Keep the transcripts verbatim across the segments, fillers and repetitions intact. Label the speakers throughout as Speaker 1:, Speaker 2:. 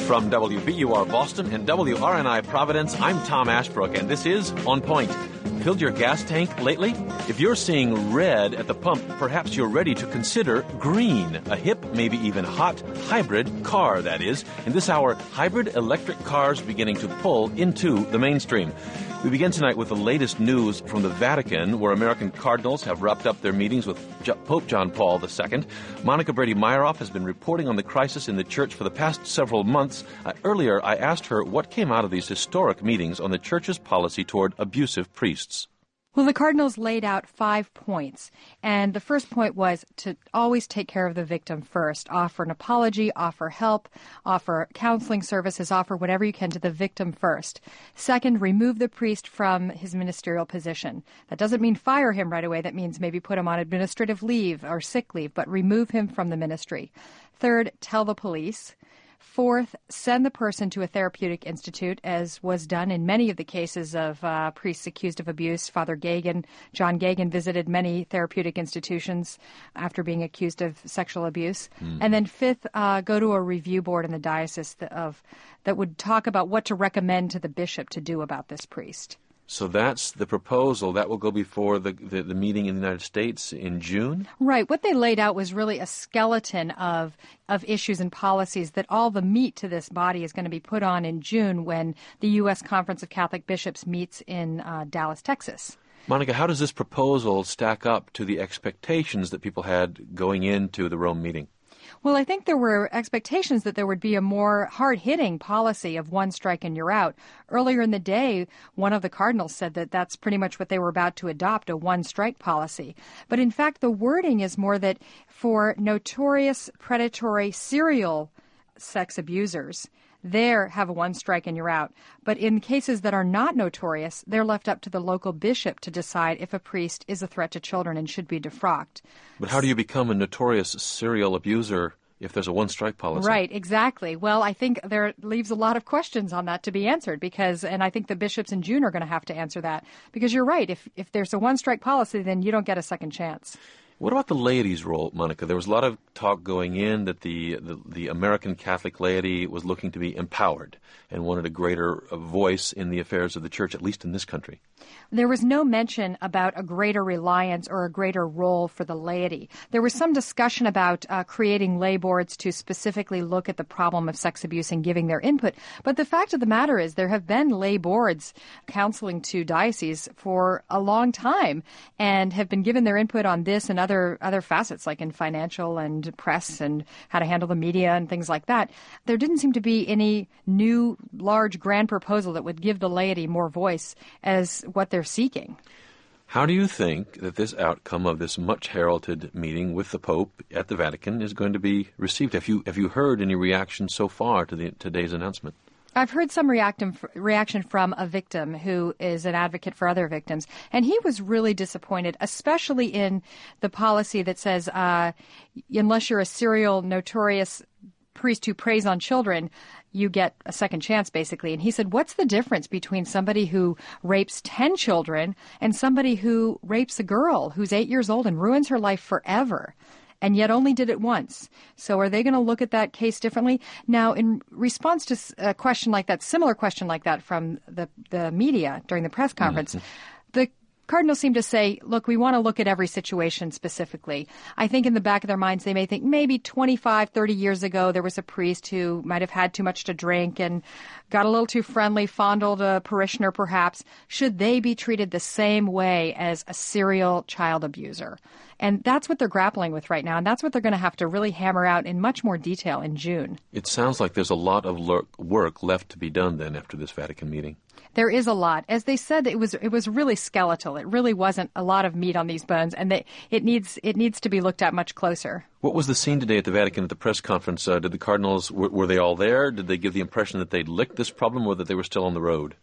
Speaker 1: From W B U R Boston and W R N I Providence, I'm Tom Ashbrook, and this is On Point. Filled your gas tank lately? If you're seeing red at the pump, perhaps you're ready to consider green, a hip, maybe even hot, hybrid car, that is. In this hour, hybrid electric cars beginning to pull into the mainstream. We begin tonight with the latest news from the Vatican, where American cardinals have wrapped up their meetings with Pope John Paul the Second. Monica Brady-Meyerhoff has been reporting on the crisis in the church for the past several months. Uh, earlier, I asked her what came out of these historic meetings on the church's policy toward abusive priests.
Speaker 2: Well, the cardinals laid out five points, and the first point was to always take care of the victim first. Offer an apology, offer help, offer counseling services, offer whatever you can to the victim first. Second, remove the priest from his ministerial position. That doesn't mean fire him right away. That means maybe put him on administrative leave or sick leave, but remove him from the ministry. Third, tell the police. Fourth, send the person to a therapeutic institute, as was done in many of the cases of uh, priests accused of abuse. Father Gagan, John Gagan, visited many therapeutic institutions after being accused of sexual abuse. Mm. And then fifth, uh, go to a review board in the diocese that, of, that would talk about what to recommend to the bishop to do about this priest.
Speaker 1: So that's the proposal. That will go before the, the, the meeting in the United States in June?
Speaker 2: Right. What they laid out was really a skeleton of of issues and policies that all the meat to this body is going to be put on in June when the U S Conference of Catholic Bishops meets in uh, Dallas, Texas.
Speaker 1: Monica, how does this proposal stack up to the expectations that people had going into the Rome meeting?
Speaker 2: Well, I think there were expectations that there would be a more hard-hitting policy of one strike and you're out. Earlier in the day, one of the cardinals said that that's pretty much what they were about to adopt, a one-strike policy. But in fact, the wording is more that for notorious predatory serial sex abusers, there have a one strike and you're out. But in cases that are not notorious, they're left up to the local bishop to decide if a priest is a threat to children and should be defrocked.
Speaker 1: But how do you become a notorious serial abuser if there's a one-strike policy?
Speaker 2: Right, exactly. Well, I think there leaves a lot of questions on that to be answered because, and I think the bishops in June are going to have to answer that. Because you're right, if if there's a one-strike policy, then you don't get a second chance.
Speaker 1: What about the laity's role, Monica? There was a lot of talk going in that the, the, the American Catholic laity was looking to be empowered and wanted a greater voice in the affairs of the church, at least in this country.
Speaker 2: There was no mention about a greater reliance or a greater role for the laity. There was some discussion about uh, creating lay boards to specifically look at the problem of sex abuse and giving their input. But the fact of the matter is there have been lay boards counseling to dioceses for a long time and have been given their input on this and other, other facets, like in financial and press and how to handle the media and things like that. There didn't seem to be any new, large, grand proposal that would give the laity more voice as what they're seeking.
Speaker 1: How do you think that this outcome of this much heralded meeting with the Pope at the Vatican is going to be received? Have you have you heard any reaction so far to the today's announcement?
Speaker 2: I've heard some reaction reaction from a victim who is an advocate for other victims, and he was really disappointed, especially in the policy that says uh, unless you're a serial notorious priest who preys on children, you get a second chance, basically. And he said, what's the difference between somebody who rapes ten children and somebody who rapes a girl who's eight years old and ruins her life forever, and yet only did it once? So are they going to look at that case differently? Now, in response to a question like that, similar question like that from the, the media during the press conference, mm-hmm. the Cardinals seem to say, look, we want to look at every situation specifically. I think in the back of their minds, they may think maybe twenty-five, thirty years ago, there was a priest who might have had too much to drink and got a little too friendly, fondled a parishioner perhaps. Should they be treated the same way as a serial child abuser? And that's what they're grappling with right now, and that's what they're going to have to really hammer out in much more detail in June. It
Speaker 1: sounds like there's a lot of work left to be done then after this Vatican meeting.
Speaker 2: There is a lot. As they said, it was it was really skeletal. It really wasn't a lot of meat on these bones, and they, it needs it needs to be looked at much closer.
Speaker 1: What was the scene today at the Vatican at the press conference? Uh, did the cardinals, were, were they all there? Did they give the impression that they'd licked this problem or that they were still on the road?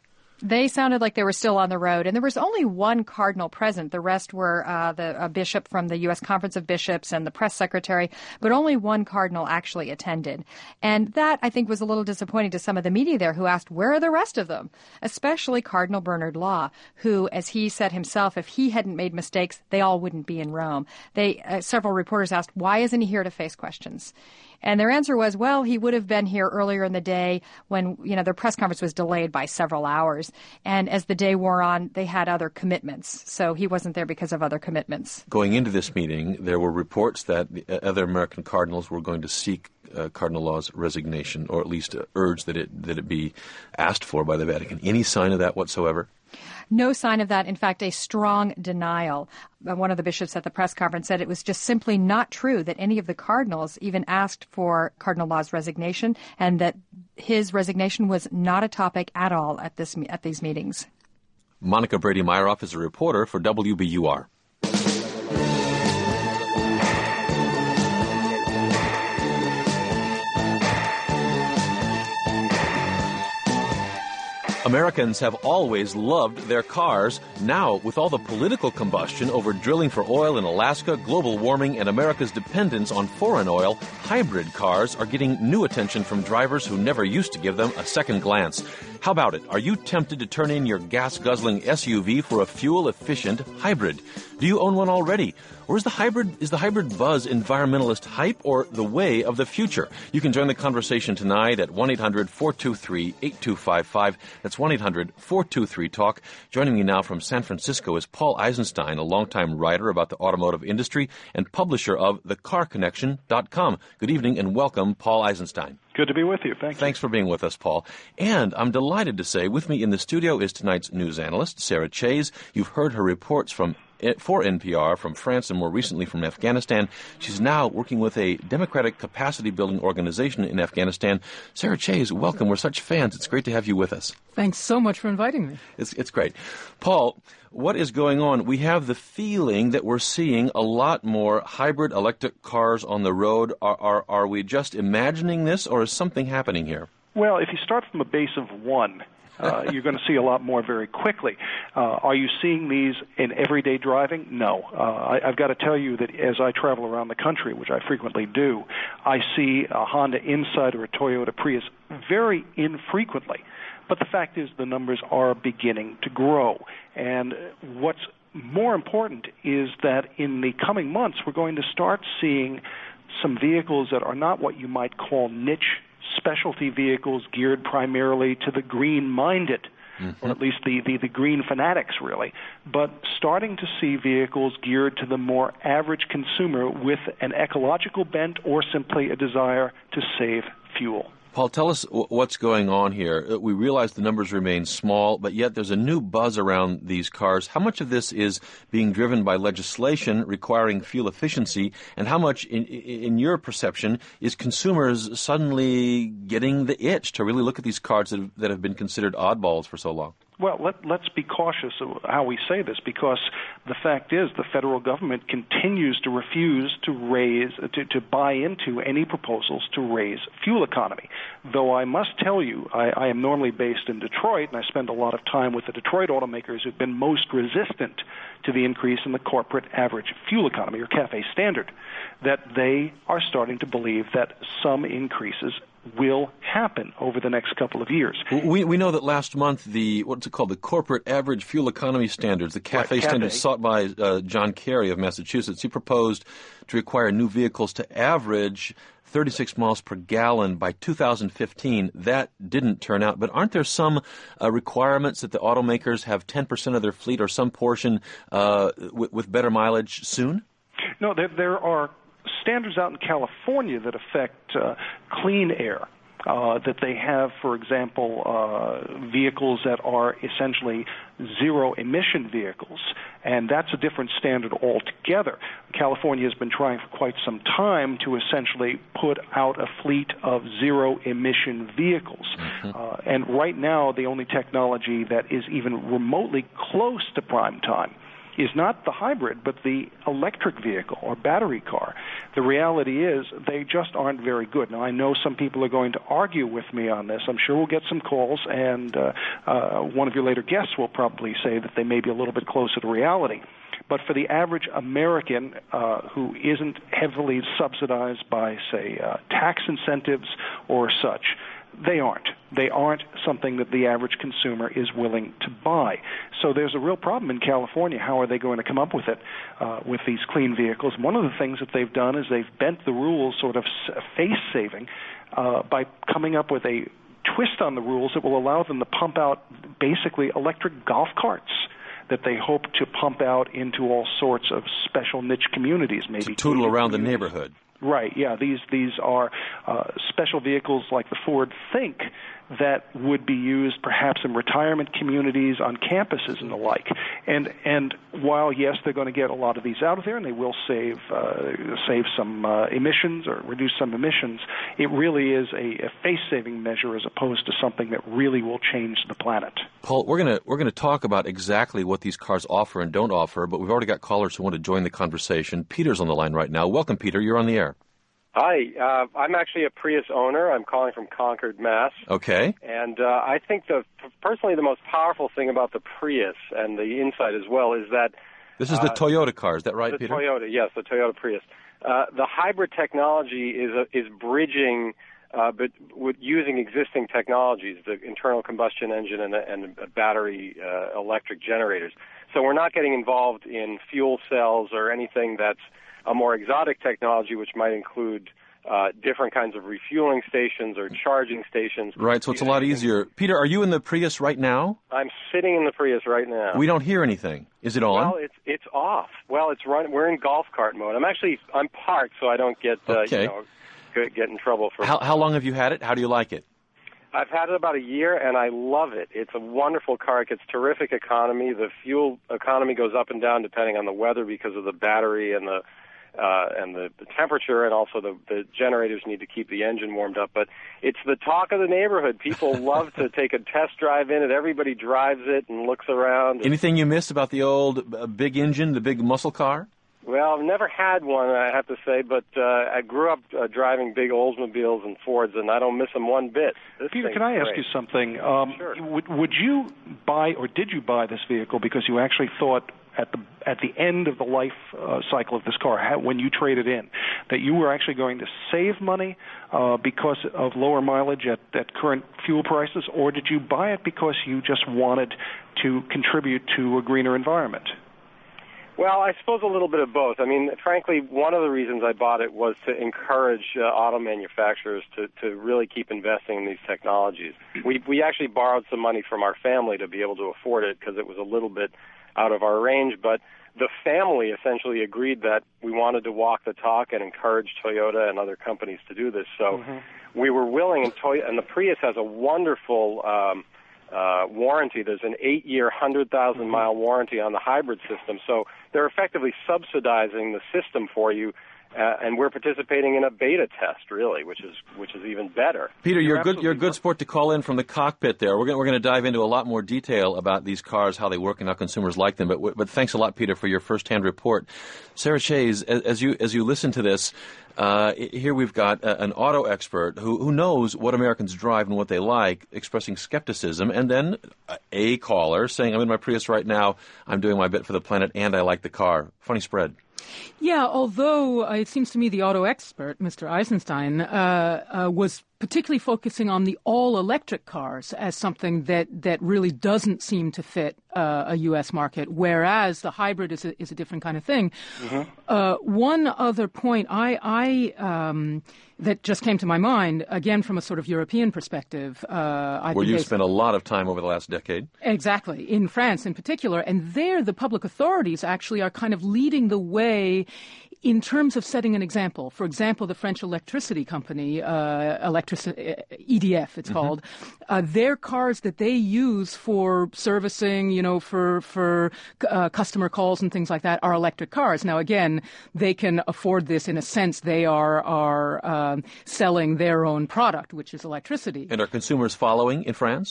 Speaker 2: They sounded like they were still on the road, and there was only one cardinal present. The rest were uh, the a bishop from the U S Conference of Bishops and the press secretary, but only one cardinal actually attended. And that, I think, was a little disappointing to some of the media there who asked, where are the rest of them? Especially Cardinal Bernard Law, who, as he said himself, if he hadn't made mistakes, they all wouldn't be in Rome. They uh, several reporters asked, why isn't he here to face questions? And their answer was, well, he would have been here earlier in the day when, you know, their press conference was delayed by several hours. And as the day wore on, they had other commitments. So he wasn't there because of other commitments.
Speaker 1: Going into this meeting, there were reports that the other American cardinals were going to seek uh, Cardinal Law's resignation, or at least uh, urge that it, that it be asked for by the Vatican. Any sign of that whatsoever?
Speaker 2: No sign of that. In fact, a strong denial. One of the bishops at the press conference said it was just simply not true that any of the cardinals even asked for Cardinal Law's resignation, and that his resignation was not a topic at all at this at these meetings.
Speaker 1: Monica Brady-Meyerhoff is a reporter for W B U R. Americans have always loved their cars. Now, with all the political combustion over drilling for oil in Alaska, global warming, and America's dependence on foreign oil, hybrid cars are getting new attention from drivers who never used to give them a second glance. How about it? Are you tempted to turn in your gas-guzzling S U V for a fuel-efficient hybrid? Do you own one already? Or is the hybrid is the hybrid buzz environmentalist hype or the way of the future? You can join the conversation tonight at one eight hundred four two three eight two five five. That's one eight hundred four two three talk. Joining me now from San Francisco is Paul Eisenstein, a longtime writer about the automotive industry and publisher of the car connection dot com. Good evening and welcome, Paul Eisenstein.
Speaker 3: Good to be with you. Thank you.
Speaker 1: Thanks for being with us, Paul. And I'm delighted to say with me in the studio is tonight's news analyst, Sarah Chayes. You've heard her reports from for N P R from France and more recently from Afghanistan. She's now working with a democratic capacity-building organization in Afghanistan. Sarah Chayes, welcome. We're such fans. It's great to have you with us.
Speaker 4: Thanks so much for inviting me.
Speaker 1: It's, it's great. Paul, what is going on? We have the feeling that we're seeing a lot more hybrid electric cars on the road. Are, are, are we just imagining this, or is something happening here?
Speaker 3: Well, if you start from a base of one, Uh, you're going to see a lot more very quickly. Uh, are you seeing these in everyday driving? No. Uh, I, I've got to tell you that as I travel around the country, which I frequently do, I see a Honda Insight or a Toyota Prius very infrequently. But the fact is the numbers are beginning to grow. And what's more important is that in the coming months, we're going to start seeing some vehicles that are not what you might call niche specialty vehicles geared primarily to the green-minded, mm-hmm. or at least the, the, the green fanatics, really, but starting to see vehicles geared to the more average consumer with an ecological bent or simply a desire to save fuel.
Speaker 1: Paul, tell us what's going on here. We realize the numbers remain small, but yet there's a new buzz around these cars. How much of this is being driven by legislation requiring fuel efficiency, and how much, in, in your perception, is consumers suddenly getting the itch to really look at these cars that have, that have been considered oddballs for so long?
Speaker 3: Well, let, let's be cautious of how we say this, because the fact is the federal government continues to refuse to raise, to, to buy into any proposals to raise fuel economy. Though I must tell you, I, I am normally based in Detroit, and I spend a lot of time with the Detroit automakers who've been most resistant to the increase in the corporate average fuel economy, or CAFE standard, that they are starting to believe that some increases will happen over the next couple of years.
Speaker 1: We we know that last month the what's it called the corporate average fuel economy standards, the CAFE
Speaker 3: right,
Speaker 1: standards
Speaker 3: CAFE.
Speaker 1: sought by uh, John Kerry of Massachusetts. He proposed to require new vehicles to average thirty-six miles per gallon by two thousand fifteen. That didn't turn out. But aren't there some uh, requirements that the automakers have ten percent of their fleet or some portion uh, with, with better mileage soon?
Speaker 3: No, there, there are standards out in California that affect uh, clean air, uh, that they have, for example, uh, vehicles that are essentially zero-emission vehicles, and that's a different standard altogether. California has been trying for quite some time to essentially put out a fleet of zero-emission vehicles, mm-hmm. uh, and right now the only technology that is even remotely close to prime time is not the hybrid, but the electric vehicle or battery car. The reality is they just aren't very good. Now, I know some people are going to argue with me on this. I'm sure we'll get some calls, and uh, uh, one of your later guests will probably say that they may be a little bit closer to reality. But for the average American uh, who isn't heavily subsidized by, say, uh, tax incentives or such, they aren't. They aren't something that the average consumer is willing to buy. So there's a real problem in California. How are they going to come up with it uh, with these clean vehicles? One of the things that they've done is they've bent the rules sort of face-saving uh, by coming up with a twist on the rules that will allow them to pump out basically electric golf carts that they hope to pump out into all sorts of special niche communities, maybe.
Speaker 1: To tootle around the neighborhood.
Speaker 3: Right, yeah. These these are uh, special vehicles like the Ford Think that would be used perhaps in retirement communities, on campuses and the like. And and while, yes, they're going to get a lot of these out of there and they will save uh, save some uh, emissions or reduce some emissions, it really is a, a face-saving measure as opposed to something that really will change the planet.
Speaker 1: Paul, we're going to we're going to talk about exactly what these cars offer and don't offer, but we've already got callers who want to join the conversation. Peter's on the line right now. Welcome, Peter. You're on the air.
Speaker 5: Hi, uh, I'm actually a Prius owner. I'm calling from Concord, Mass.
Speaker 1: Okay.
Speaker 5: And uh, I think the personally the most powerful thing about the Prius and the inside as well is that
Speaker 1: this is the uh, Toyota car. Is that right,
Speaker 5: the
Speaker 1: Peter?
Speaker 5: Toyota, yes, the Toyota Prius. Uh, the hybrid technology is a, is bridging, uh, but with using existing technologies, the internal combustion engine and, and battery uh, electric generators. So we're not getting involved in fuel cells or anything that's a more exotic technology, which might include uh, different kinds of refueling stations or charging stations.
Speaker 1: Right, so it's a lot easier. Peter, are you in the Prius right now?
Speaker 5: I'm sitting in the Prius right now.
Speaker 1: We don't hear anything. Is it on?
Speaker 5: Well, it's it's off. Well, it's run. We're in golf cart mode. I'm actually I'm parked, so I don't get uh,
Speaker 1: okay.
Speaker 5: you know get, get in trouble for.
Speaker 1: How how long have you had it? How do you like it?
Speaker 5: I've had it about a year, and I love it. It's a wonderful car. It gets terrific economy. The fuel economy goes up and down depending on the weather because of the battery and the Uh, and the, the temperature, and also the, the generators need to keep the engine warmed up. But it's the talk of the neighborhood. People love to take a test drive in it. Everybody drives it and looks around.
Speaker 1: Anything you miss about the old uh, big engine, the big muscle car?
Speaker 5: Well, I've never had one, I have to say, but uh, I grew up uh, driving big Oldsmobiles and Fords, and I don't miss them one bit. This
Speaker 3: Peter, can I ask
Speaker 5: great.
Speaker 3: you something? Um,
Speaker 5: sure.
Speaker 3: Would, would you buy, or did you buy this vehicle because you actually thought at the at the end of the life uh, cycle of this car, how, when you traded in, that you were actually going to save money uh, because of lower mileage at, at current fuel prices, or did you buy it because you just wanted to contribute to a greener environment?
Speaker 5: Well, I suppose a little bit of both. I mean, frankly, one of the reasons I bought it was to encourage uh, auto manufacturers to, to really keep investing in these technologies. We we actually borrowed some money from our family to be able to afford it because it was a little bit out of our range, but the family essentially agreed that we wanted to walk the talk and encourage Toyota and other companies to do this. So mm-hmm. we were willing, and, Toy- and the Prius has a wonderful um, uh, warranty. There's an eight-year, one hundred thousand mile warranty on the hybrid system. So they're effectively subsidizing the system for you. Uh, and we're participating in a beta test, really, which is which is even better.
Speaker 1: Peter, you're, you're good. You're a good sport to call in from the cockpit there. We're going we're going to dive into a lot more detail about these cars, how they work, and how consumers like them. But but thanks a lot, Peter, for your firsthand report. Sarah Shays, as, as you as you listen to this, uh, here we've got a, an auto expert who who knows what Americans drive and what they like, expressing skepticism, and then a caller saying, "I'm in my Prius right now. I'm doing my bit for the planet, and I like the car." Funny spread.
Speaker 4: Yeah, although uh, it seems to me the auto expert, Mister Eisenstein, uh, uh, was particularly focusing on the all-electric cars as something that, that really doesn't seem to fit uh, a U S market, whereas the hybrid is a, is a different kind of thing. Mm-hmm. Uh, one other point I, I um, that just came to my mind, again from a sort of European perspective. Uh, I've
Speaker 1: Where you've spent a lot of time over the last decade. Exactly,
Speaker 4: in France in particular. And there the public authorities actually are kind of leading the way in terms of setting an example. For example, the French electricity company, uh, electric- E D F it's mm-hmm. called, uh, their cars that they use for servicing, you know, for, for uh, customer calls and things like that are electric cars. Now, again, they can afford this in a sense. They are, are um, selling their own product, which is electricity.
Speaker 1: And are consumers following in France?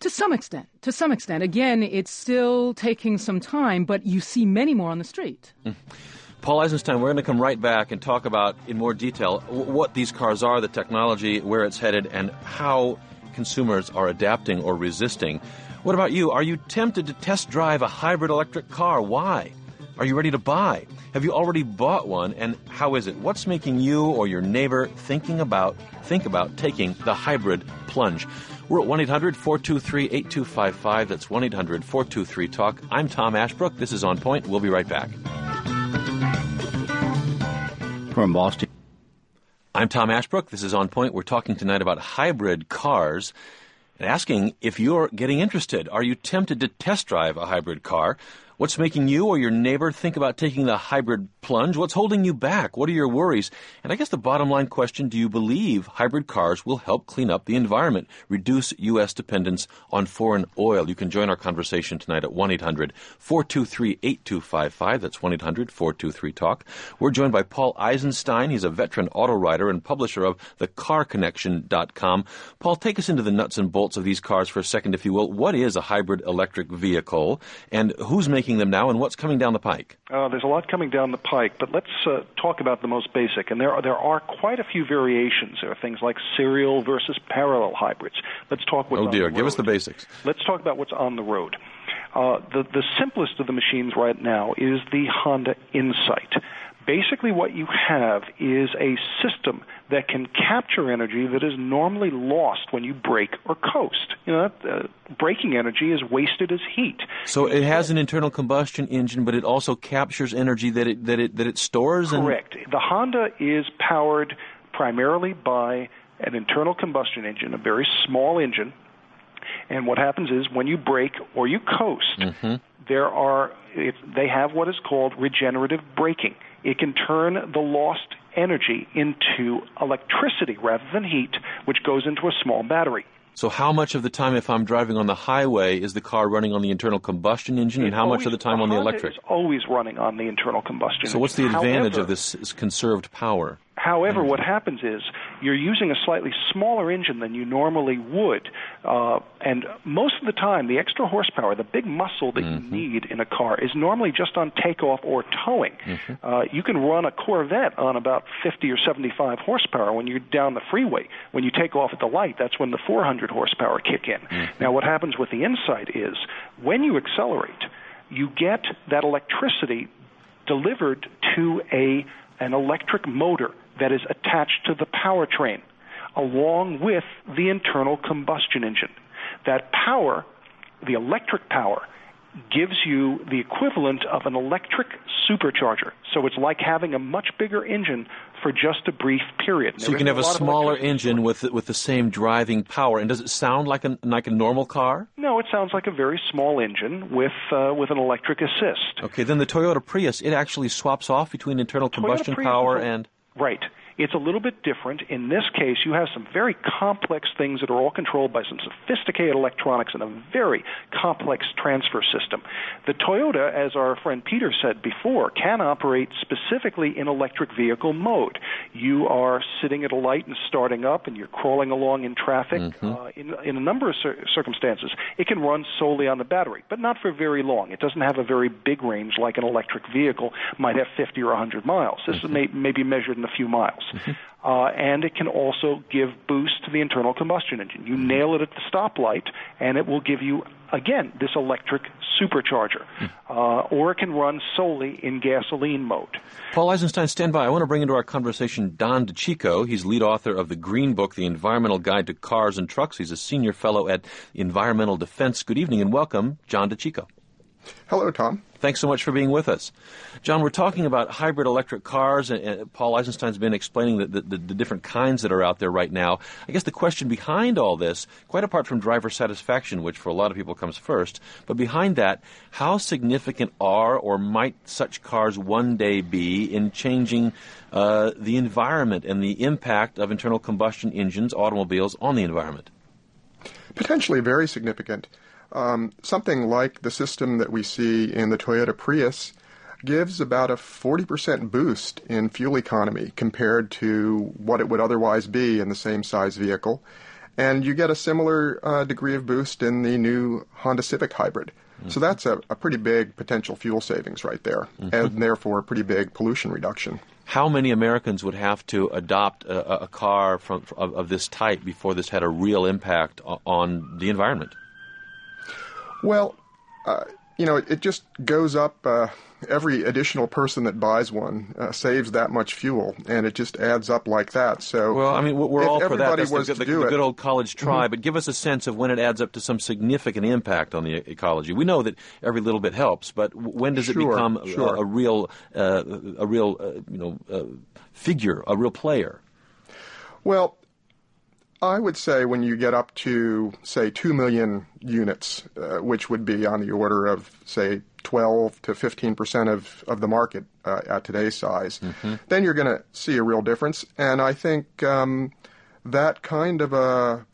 Speaker 4: To some extent. To some extent. Again, it's still taking some time, but you see many more on the street.
Speaker 1: Mm. Paul Eisenstein, we're going to come right back and talk about in more detail what these cars are, the technology, where it's headed, and how consumers are adapting or resisting. What about you? Are you tempted to test drive a hybrid electric car? Why? Are you ready to buy? Have you already bought one? And how is it? What's making you or your neighbor thinking about think about taking the hybrid plunge? We're at one eight hundred four two three eight two five five. That's one eight hundred four two three talk. I'm Tom Ashbrook. This is On Point. We'll be right back.
Speaker 6: From Boston.
Speaker 1: I'm Tom Ashbrook. This is On Point. We're talking tonight about hybrid cars and asking if you're getting interested. Are you tempted to test drive a hybrid car? What's making you or your neighbor think about taking the hybrid plunge? What's holding you back? What are your worries? And I guess the bottom line question, do you believe hybrid cars will help clean up the environment, reduce U S dependence on foreign oil? You can join our conversation tonight at one eight hundred four two three eight two five five. That's one eight hundred four two three talk. We're joined by Paul Eisenstein. He's a veteran auto writer and publisher of the car connection dot com. Paul, take us into the nuts and bolts of these cars for a second, if you will. What is a hybrid electric vehicle, and who's making them now, and what's coming down the pike?
Speaker 3: Uh, there's a lot coming down the pike, but let's uh, talk about the most basic. And there are, there are quite a few variations. There are things like serial versus parallel hybrids. Let's talk what's
Speaker 1: oh dear,
Speaker 3: on the
Speaker 1: give
Speaker 3: road.
Speaker 1: us the basics.
Speaker 3: Let's talk about what's on the road. Uh, the, the simplest of the machines right now is the Honda Insight. Basically what you have is a system that can capture energy that is normally lost when you brake or coast. You know, uh, braking energy is wasted as heat.
Speaker 1: So it has an internal combustion engine, but it also captures energy that it that it that it stores.
Speaker 3: Correct. And... The Honda is powered primarily by an internal combustion engine, a very small engine. And what happens is when you brake or you coast, mm-hmm. there are it, they have what is called regenerative braking. It can turn the lost energy into electricity rather than heat, which goes into a small battery.
Speaker 1: So how much of the time, if I'm driving on the highway, is the car running on the internal combustion engine, and
Speaker 3: it's
Speaker 1: how
Speaker 3: always,
Speaker 1: much of the time the on the electric?
Speaker 3: It's always running on the internal combustion engine.
Speaker 1: So what's the advantage
Speaker 3: However,
Speaker 1: of this conserved power?
Speaker 3: However, mm-hmm. what happens is you're using a slightly smaller engine than you normally would, uh, and most of the time the extra horsepower, the big muscle that mm-hmm. you need in a car, is normally just on takeoff or towing. Mm-hmm. Uh, you can run a Corvette on about fifty or seventy-five horsepower when you're down the freeway. When you take off at the light, that's when the four hundred horsepower kick in. Mm-hmm. Now, what happens with the Insight is when you accelerate, you get that electricity delivered to a an electric motor that is attached to the powertrain, along with the internal combustion engine. That power, the electric power, gives you the equivalent of an electric supercharger. So it's like having a much bigger engine for just a brief period.
Speaker 1: So you can have a smaller engine with with the same driving power. And does it sound like a like a normal car?
Speaker 3: No, it sounds like a very small engine with uh, with an electric assist.
Speaker 1: Okay, then the Toyota Prius, it actually swaps off between internal combustion power and...
Speaker 3: Right. It's a little bit different. In this case, you have some very complex things that are all controlled by some sophisticated electronics and a very complex transfer system. The Toyota, as our friend Peter said before, can operate specifically in electric vehicle mode. You are sitting at a light and starting up, and you're crawling along in traffic. Mm-hmm. Uh, in, in a number of cir- circumstances, it can run solely on the battery, but not for very long. It doesn't have a very big range like an electric vehicle might have fifty or one hundred miles. This mm-hmm. is may, may be measured in a few miles. Mm-hmm. Uh, and it can also give boost to the internal combustion engine. You nail it at the stoplight, and it will give you, again, this electric supercharger. Mm. Uh, or it can run solely in gasoline mode.
Speaker 1: Paul Eisenstein, stand by. I want to bring into our conversation Don DeCicco. He's lead author of the Green Book, The Environmental Guide to Cars and Trucks. He's a senior fellow at Environmental Defense. Good evening and welcome, John DeCicco.
Speaker 7: Hello, Tom.
Speaker 1: Thanks so much for being with us. John, we're talking about hybrid electric cars, and, and Paul Eisenstein's been explaining the, the, the different kinds that are out there right now. I guess the question behind all this, quite apart from driver satisfaction, which for a lot of people comes first, but behind that, how significant are or might such cars one day be in changing uh, the environment and the impact of internal combustion engines, automobiles, on the environment?
Speaker 7: Potentially very significant. Um, something like the system that we see in the Toyota Prius gives about a forty percent boost in fuel economy compared to what it would otherwise be in the same size vehicle. And you get a similar uh, degree of boost in the new Honda Civic Hybrid. Mm-hmm. So that's a, a pretty big potential fuel savings right there, mm-hmm. and therefore a pretty big pollution reduction.
Speaker 1: How many Americans would have to adopt a, a car from, of, of this type before this had a real impact on the environment?
Speaker 7: Well, uh, you know, it, it just goes up. Uh, every additional person that buys one uh, saves that much fuel, and it just adds up like that. So,
Speaker 1: well, I mean, we're all for that. That's
Speaker 7: was
Speaker 1: the, the,
Speaker 7: to do
Speaker 1: the good
Speaker 7: it.
Speaker 1: old college try.
Speaker 7: Mm-hmm.
Speaker 1: But give us a sense of when it adds up to some significant impact on the ecology. We know that every little bit helps, but when does it
Speaker 7: sure,
Speaker 1: become
Speaker 7: sure.
Speaker 1: a, a real, uh, a real, uh, you know, uh, figure, a real player?
Speaker 7: Well, I would say when you get up to, say, two million units, uh, which would be on the order of, say, twelve to fifteen percent of, of the market uh, at today's size, mm-hmm. then you're going to see a real difference. And I think um, that kind of a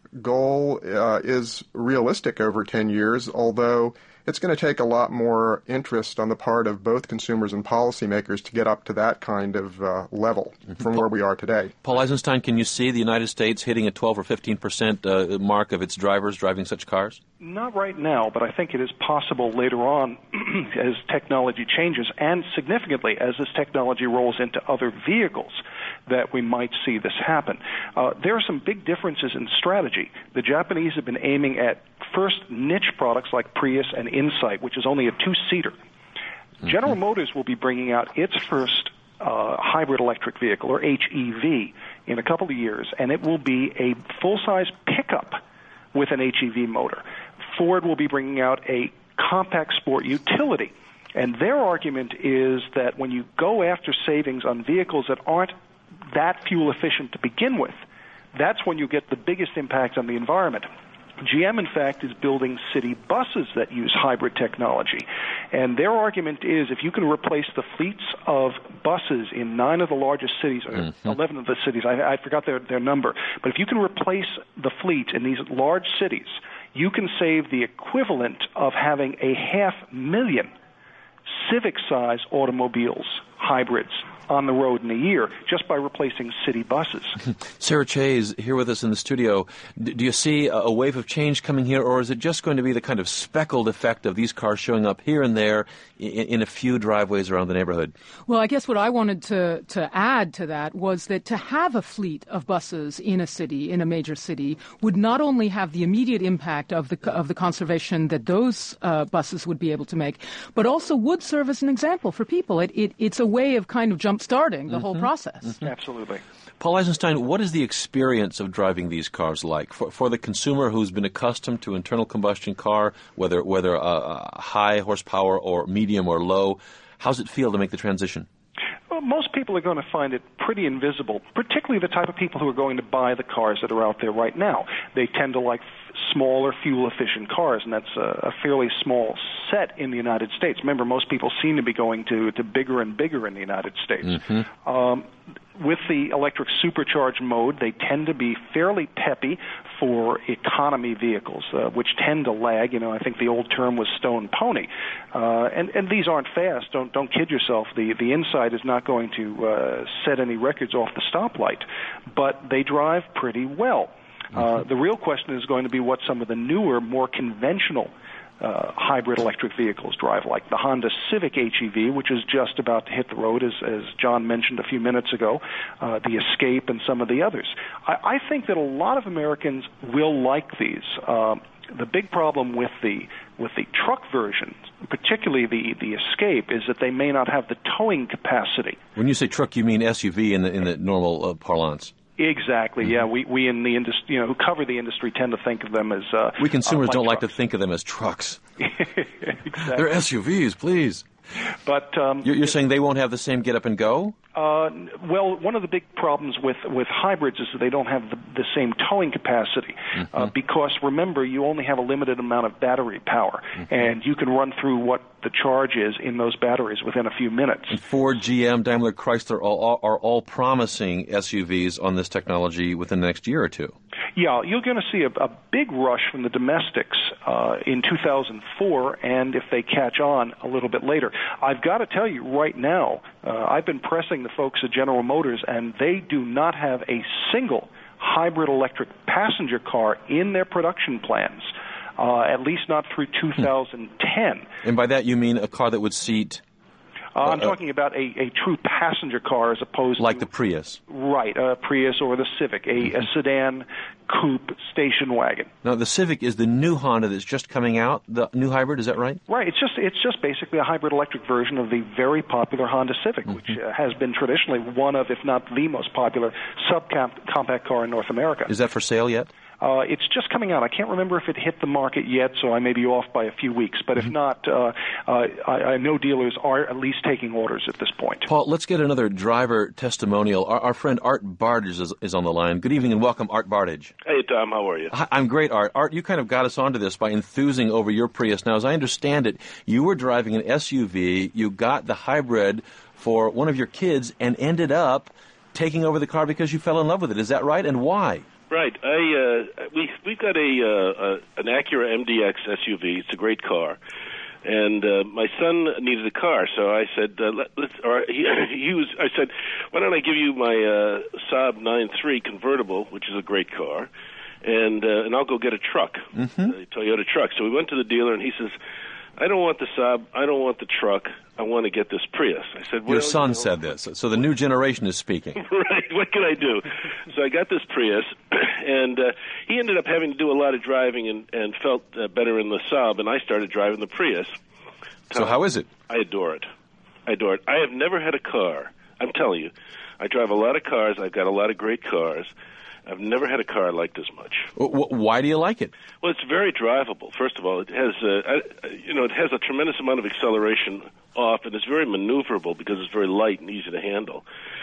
Speaker 7: goal uh, is realistic over ten years, although it's going to take a lot more interest on the part of both consumers and policymakers to get up to that kind of uh, level mm-hmm. from where we are today.
Speaker 1: Paul Eisenstein, can you see the United States hitting a twelve or fifteen percent uh, mark of its drivers driving such cars?
Speaker 3: Not right now, but I think it is possible later on as technology changes and significantly as this technology rolls into other vehicles that we might see this happen. Uh, there are some big differences in strategy. The Japanese have been aiming at first niche products like Prius and Insight, which is only a two-seater. Mm-hmm. General Motors will be bringing out its first uh, hybrid electric vehicle, or H E V, in a couple of years, and it will be a full-size pickup with an H E V motor. Ford will be bringing out a compact sport utility, and their argument is that when you go after savings on vehicles that aren't that fuel efficient to begin with, that's when you get the biggest impact on the environment. G M, in fact, is building city buses that use hybrid technology. And their argument is if you can replace the fleets of buses in nine of the largest cities, or mm-hmm. eleven of the cities, I, I forgot their, their number, but if you can replace the fleet in these large cities, you can save the equivalent of having a half million Civic-size automobiles, hybrids, on the road in a year just by replacing city buses.
Speaker 1: Sarah Chayes here with us in the studio. D- do you see a, a wave of change coming here, or is it just going to be the kind of speckled effect of these cars showing up here and there in, in a few driveways around the neighborhood?
Speaker 4: Well, I guess what I wanted to, to add to that was that to have a fleet of buses in a city, in a major city, would not only have the immediate impact of the of the conservation that those uh, buses would be able to make, but also would serve as an example for people. It, it It's a way of kind of jump starting the mm-hmm. whole process.
Speaker 3: Mm-hmm. Absolutely.
Speaker 1: Paul Eisenstein, what is the experience of driving these cars like? For, for the consumer who's been accustomed to internal combustion car, whether whether uh, high horsepower or medium or low, how's it feel to make the transition?
Speaker 3: Well, most people are going to find it pretty invisible, particularly the type of people who are going to buy the cars that are out there right now. They tend to like f- smaller, fuel-efficient cars, and that's a, a fairly small set in the United States. Remember, most people seem to be going to, to bigger and bigger in the United States. Mm-hmm. Um, with the electric supercharged mode, they tend to be fairly peppy for economy vehicles, uh, which tend to lag. You know, I think the old term was stone pony. Uh, and, and these aren't fast. Don't don't kid yourself. The the inside is not going to uh, set any records off the stoplight, but they drive pretty well. Mm-hmm. Uh, the real question is going to be what some of the newer, more conventional Uh, hybrid electric vehicles drive, like the Honda Civic H E V, which is just about to hit the road, as, as John mentioned a few minutes ago, uh, the Escape, and some of the others. I, I think that a lot of Americans will like these. Uh, the big problem with the with the truck versions, particularly the, the Escape, is that they may not have the towing capacity.
Speaker 1: When you say truck, you mean S U V in the, in the normal uh, parlance?
Speaker 3: Exactly. Yeah, we we in the industry, you know, who cover the industry, tend to think of them as uh,
Speaker 1: we consumers
Speaker 3: uh,
Speaker 1: don't
Speaker 3: trucks.
Speaker 1: like to think of them as trucks.
Speaker 3: Exactly.
Speaker 1: They're S U Vs, please.
Speaker 3: But um,
Speaker 1: you're, you're saying they won't have the same get up and go?
Speaker 3: Uh, well, one of the big problems with, with hybrids is that they don't have the, the same towing capacity. Mm-hmm. Uh, because remember, you only have a limited amount of battery power, mm-hmm. and you can run through what the charge is in those batteries within a few minutes.
Speaker 1: And Ford, G M, Daimler, Chrysler all, all, are all promising S U Vs on this technology within the next year or two.
Speaker 3: Yeah, you're going to see a, a big rush from the domestics uh, in two thousand four, and if they catch on a little bit later. I've got to tell you right now, uh, I've been pressing the folks at General Motors, and they do not have a single hybrid electric passenger car in their production plans, uh, at least not through two thousand ten.
Speaker 1: And by that you mean a car that would seat...
Speaker 3: Uh, I'm talking about a, a true passenger car as opposed
Speaker 1: like
Speaker 3: to...
Speaker 1: Like the Prius.
Speaker 3: Right, a Prius or the Civic, a, a sedan, coupe, station wagon.
Speaker 1: Now, the Civic is the new Honda that's just coming out, the new hybrid, is that right?
Speaker 3: Right, it's just it's just basically a hybrid electric version of the very popular Honda Civic, mm-hmm. which uh, has been traditionally one of, if not the most popular, subcompact car in North America.
Speaker 1: Is that for sale yet?
Speaker 3: Uh, it's just coming out. I can't remember if it hit the market yet, so I may be off by a few weeks. But if not, uh, uh, I, I know dealers are at least taking orders at this point.
Speaker 1: Paul, let's get another driver testimonial. Our, our friend Art Bardage is, is on the line. Good evening and welcome, Art Bardage.
Speaker 8: Hey, Tom. How are you?
Speaker 1: Hi, I'm great, Art. Art, you kind of got us onto this by enthusing over your Prius. Now, as I understand it, you were driving an S U V. You got the hybrid for one of your kids and ended up taking over the car because you fell in love with it. Is that right? And why?
Speaker 8: Right. I uh, we we've got a, uh, a an Acura M D X S U V. It's a great car, and uh, my son needed a car, so I said, uh, Let, let's. Or he, he was. I said, why don't I give you my uh, Saab nine three convertible, which is a great car, and uh, and I'll go get a truck,
Speaker 1: mm-hmm.
Speaker 8: a Toyota truck. So we went to the dealer, and he says, I don't want the Saab. I don't want the truck. I want to get this Prius. I said, well,
Speaker 1: your son
Speaker 8: you know,
Speaker 1: said this, so the new generation is speaking.
Speaker 8: Right. What can I do? So I got this Prius, and uh, he ended up having to do a lot of driving and, and felt uh, better in the Saab, and I started driving the Prius.
Speaker 1: So um, how is it?
Speaker 8: I adore it. I adore it. I have never had a car. I'm telling you, I drive a lot of cars. I've got a lot of great cars. I've never had a car I liked as much.
Speaker 1: Why do you like it?
Speaker 8: Well, it's very drivable. First of all, it has, uh, you know, it has a tremendous amount of acceleration off, and it's very maneuverable because it's very light and easy to handle.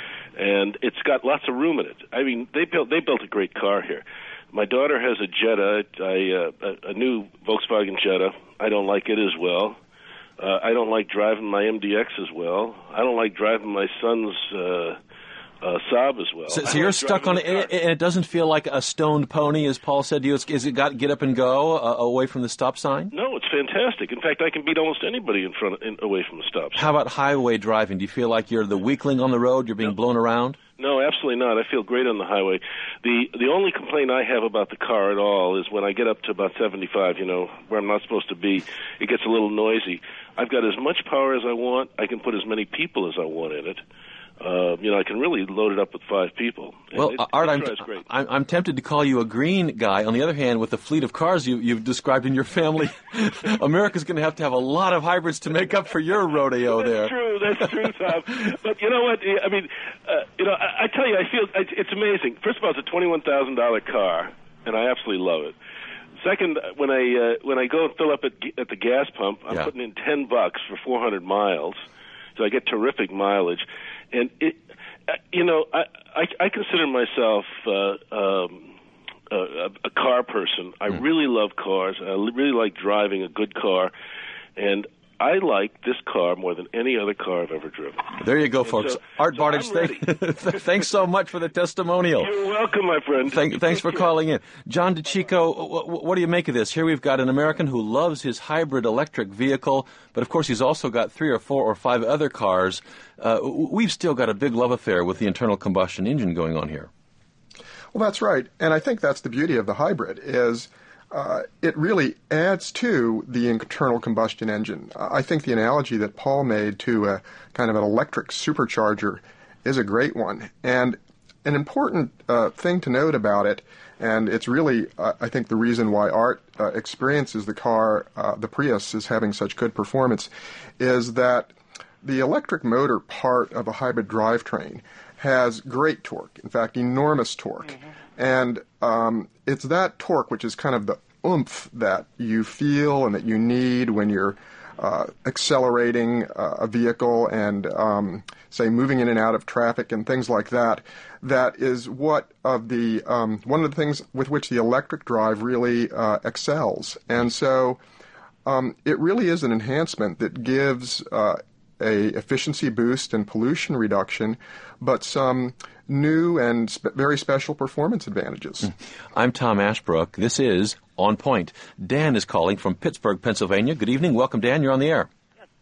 Speaker 8: And it's got lots of room in it. I mean, they built they built a great car here. My daughter has a Jetta, I, uh, a, a new Volkswagen Jetta. I don't like it as well. Uh, I don't like driving my M D X as well. I don't like driving my son's uh, uh, Saab as well.
Speaker 1: So, so you're
Speaker 8: like
Speaker 1: stuck on it, and it doesn't feel like a stoned pony, as Paul said to you. Is it got get up and go uh, away from the stop sign?
Speaker 8: No, it's fantastic. In fact, I can beat almost anybody in front, in, away from the stop sign.
Speaker 1: How about highway driving? Do you feel like you're the weakling on the road? You're being no. blown around?
Speaker 8: No, absolutely not. I feel great on the highway. The the only complaint I have about the car at all is when I get up to about seventy-five, you know, where I'm not supposed to be, it gets a little noisy. I've got as much power as I want. I can put as many people as I want in it. Uh, you know, I can really load it up with five people.
Speaker 1: Well,
Speaker 8: it,
Speaker 1: Art,
Speaker 8: it
Speaker 1: I'm,
Speaker 8: great.
Speaker 1: I'm I'm tempted to call you a green guy. On the other hand, with the fleet of cars you, you've described in your family, America's going to have to have a lot of hybrids to make up for your rodeo
Speaker 8: that's
Speaker 1: there.
Speaker 8: That's true. That's true, Tom. But you know what? I mean, uh, you know, I, I tell you, I feel it's amazing. First of all, it's a twenty-one thousand dollars car, and I absolutely love it. Second, when I uh, when I go and fill up at, at the gas pump, I'm
Speaker 1: yeah.
Speaker 8: putting in ten bucks for four hundred miles, so I get terrific mileage. And it, uh, you know, I, I I consider myself uh, um, a, a car person. I mm. really love cars. I really like driving a good car, and I like this car more than any other car I've ever driven.
Speaker 1: There you go, folks.
Speaker 8: So,
Speaker 1: Art
Speaker 8: so
Speaker 1: Bardage, thank, thanks so much for the testimonial.
Speaker 8: You're welcome, my friend.
Speaker 1: Thank, thanks for calling in. John DeChico, what, what do you make of this? Here we've got an American who loves his hybrid electric vehicle, but of course he's also got three or four or five other cars. Uh, we've still got a big love affair with the internal combustion engine going on here.
Speaker 7: Well, that's right. And I think that's the beauty of the hybrid is Uh, it really adds to the internal combustion engine. Uh, I think the analogy that Paul made to a kind of an electric supercharger is a great one. And an important uh, thing to note about it, and it's really, uh, I think, the reason why Art uh, experiences the car, uh, the Prius, is having such good performance, is that the electric motor part of a hybrid drivetrain has great torque, in fact, enormous torque. Mm-hmm. And um, it's that torque which is kind of the oomph that you feel and that you need when you're uh, accelerating uh, a vehicle and, um, say, moving in and out of traffic and things like that. That is what of the um, one of the things with which the electric drive really uh, excels. And so um, it really is an enhancement that gives uh, a efficiency boost and pollution reduction, but some new and spe- very special performance advantages.
Speaker 1: I'm Tom Ashbrook. This is On Point. Dan is calling from Pittsburgh, Pennsylvania. Good evening. Welcome, Dan. You're on the air.
Speaker 9: Yes, uh,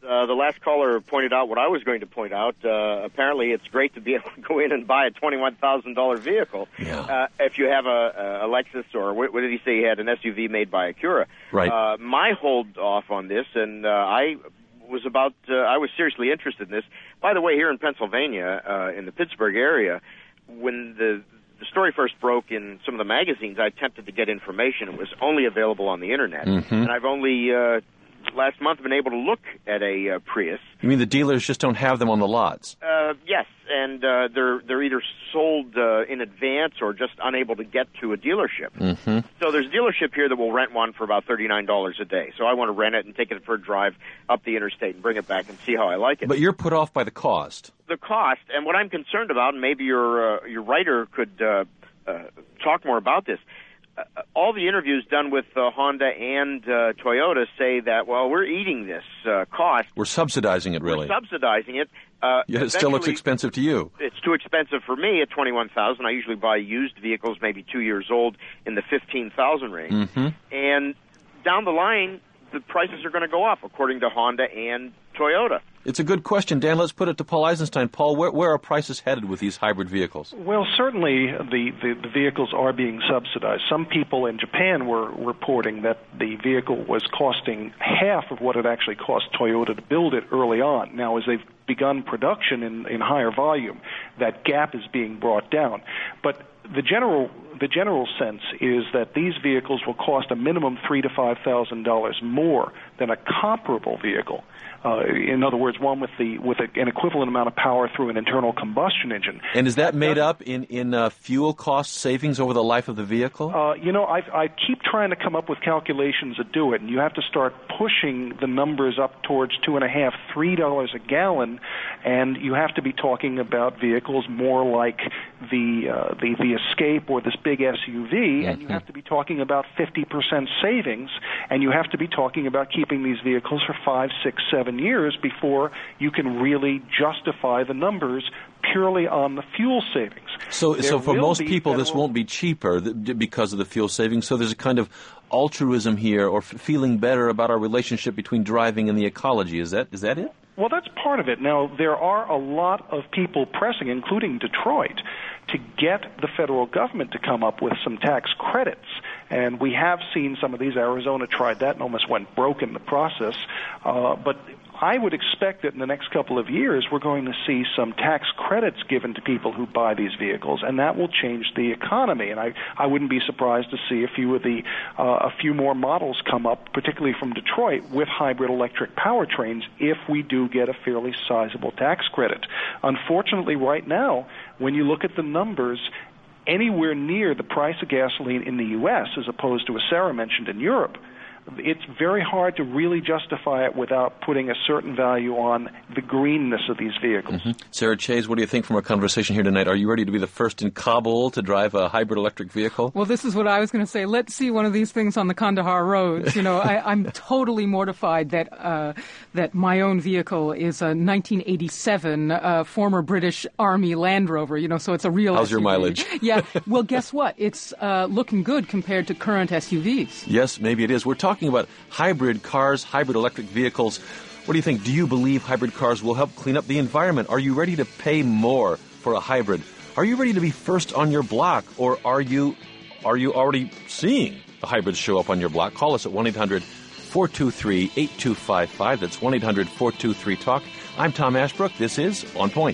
Speaker 9: Uh, the last caller pointed out what I was going to point out. Uh, apparently, it's great to be able to go in and buy a twenty-one thousand dollars vehicle
Speaker 1: yeah.
Speaker 9: uh, if you have a, a Lexus, or what, what did he say? He had an S U V made by Acura.
Speaker 1: Right.
Speaker 9: Uh, my hold off on this, and uh, I was about, uh, I was seriously interested in this. By the way, here in Pennsylvania, uh, in the Pittsburgh area, when the the story first broke in some of the magazines, I attempted to get information. It was only available on the Internet.
Speaker 1: Mm-hmm.
Speaker 9: And I've only, uh, last month, been able to look at a uh, Prius.
Speaker 1: You mean the dealers just don't have them on the lots?
Speaker 9: Uh, yes, and uh, they're they're either sold uh, in advance or just unable to get to a dealership.
Speaker 1: Mm-hmm.
Speaker 9: So there's a dealership here that will rent one for about thirty-nine dollars a day. So I want to rent it and take it for a drive up the interstate and bring it back and see how I like it.
Speaker 1: But you're put off by the cost.
Speaker 9: The cost, and what I'm concerned about, and maybe your uh, your writer could uh, uh, talk more about this. Uh, all the interviews done with uh, Honda and uh, Toyota say that, well, we're eating this uh, cost.
Speaker 1: We're subsidizing it, really.
Speaker 9: We're subsidizing it. Uh,
Speaker 1: Yet it still looks expensive to you.
Speaker 9: It's too expensive for me at twenty-one thousand dollars. I usually buy used vehicles, maybe two years old, in the fifteen thousand dollars range.
Speaker 1: Mm-hmm.
Speaker 9: And down the line, the prices are going to go up, according to Honda and Toyota.
Speaker 1: It's a good question. Dan, let's put it to Paul Eisenstein. Paul, where, where are prices headed with these hybrid vehicles?
Speaker 3: Well, certainly the, the, the vehicles are being subsidized. Some people in Japan were reporting that the vehicle was costing half of what it actually cost Toyota to build it early on. Now, as they've begun production in, in higher volume, that gap is being brought down. But the general the general sense is that these vehicles will cost a minimum three to five thousand dollars more than a comparable vehicle. Uh, in other words, one with the with a, an equivalent amount of power through an internal combustion engine.
Speaker 1: And is that made up in in uh, fuel cost savings over the life of the vehicle?
Speaker 3: Uh, you know, I I keep trying to come up with calculations that do it, and you have to start pushing the numbers up towards two and a half, three dollars a gallon, and you have to be talking about vehicles more like the uh, the the Escape or this big S U V, mm-hmm. and you have to be talking about fifty percent savings, and you have to be talking about keeping these vehicles for five, six, seven years before you can really justify the numbers purely on the fuel savings.
Speaker 1: So,
Speaker 3: there
Speaker 1: so for most people,
Speaker 3: federal...
Speaker 1: this won't be cheaper th- because of the fuel savings. So there's a kind of altruism here, or f- feeling better about our relationship between driving and the ecology. Is that is that it?
Speaker 3: Well, that's part of it. Now, there are a lot of people pressing, including Detroit, to get the federal government to come up with some tax credits. And we have seen some of these. Arizona tried that and almost went broke in the process. Uh, but I would expect that in the next couple of years we're going to see some tax credits given to people who buy these vehicles, and that will change the economy. And I, I wouldn't be surprised to see a few of the uh, a few more models come up, particularly from Detroit, with hybrid electric powertrains if we do get a fairly sizable tax credit. Unfortunately, right now, when you look at the numbers, anywhere near the price of gasoline in the U S as opposed to, as Sarah mentioned, in Europe, it's very hard to really justify it without putting a certain value on the greenness of these vehicles.
Speaker 1: Mm-hmm. Sarah Chase, what do you think from our conversation here tonight? Are you ready to be the first in Kabul to drive a hybrid electric vehicle?
Speaker 4: Well, this is what I was going to say. Let's see one of these things on the Kandahar roads. You know, I, I'm totally mortified that uh, that my own vehicle is a nineteen eighty-seven uh, former British Army Land Rover. You know, so it's a real
Speaker 1: How's
Speaker 4: S U V.
Speaker 1: Your mileage?
Speaker 4: Yeah. Well, guess what? It's uh, looking good compared to current S U Vs.
Speaker 1: Yes, maybe it is. We're talking about hybrid cars, hybrid electric vehicles. What do you think? Do you believe hybrid cars will help clean up the environment? Are you ready to pay more for a hybrid? Are you ready to be first on your block? Or are you are you already seeing the hybrids show up on your block? Call us at one eight hundred four two three eight two five five. That's one eight hundred four two three talk. I'm Tom Ashbrook. This is On Point.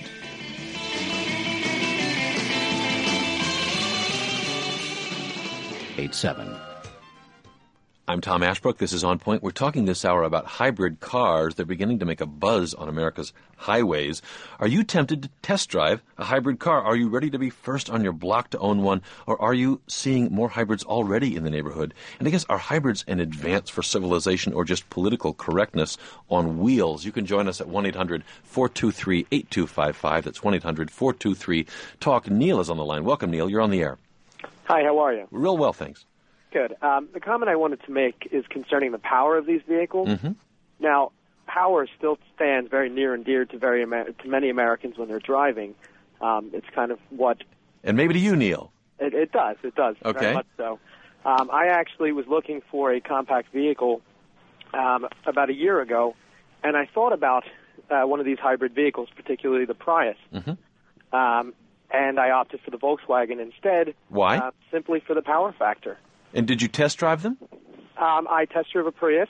Speaker 6: eight seven.
Speaker 1: I'm Tom Ashbrook. This is On Point. We're talking this hour about hybrid cars. They're beginning to make a buzz on America's highways. Are you tempted to test drive a hybrid car? Are you ready to be first on your block to own one? Or are you seeing more hybrids already in the neighborhood? And I guess, are hybrids an advance for civilization or just political correctness on wheels? You can join us at one eight hundred four two three eight two five five. That's one eight hundred four two three talk. Neil is on the line. Welcome, Neil. You're on the air.
Speaker 10: Hi, how are you?
Speaker 1: Real well, thanks.
Speaker 10: Good. Um, the comment I wanted to make is concerning the power of these vehicles.
Speaker 1: Mm-hmm.
Speaker 10: Now, power still stands very near and dear to very Amer- to many Americans when they're driving. Um, it's kind of what...
Speaker 1: And maybe to you, Neil.
Speaker 10: It, it does. It does.
Speaker 1: Okay.
Speaker 10: Very much so. Um, I actually was looking for a compact vehicle um, about a year ago, and I thought about uh, one of these hybrid vehicles, particularly the Prius.
Speaker 1: Mm-hmm.
Speaker 10: Um, and I opted for the Volkswagen instead.
Speaker 1: Why?
Speaker 10: Uh, simply for the power factor.
Speaker 1: And did you test drive them?
Speaker 10: Um, I test drove a Prius,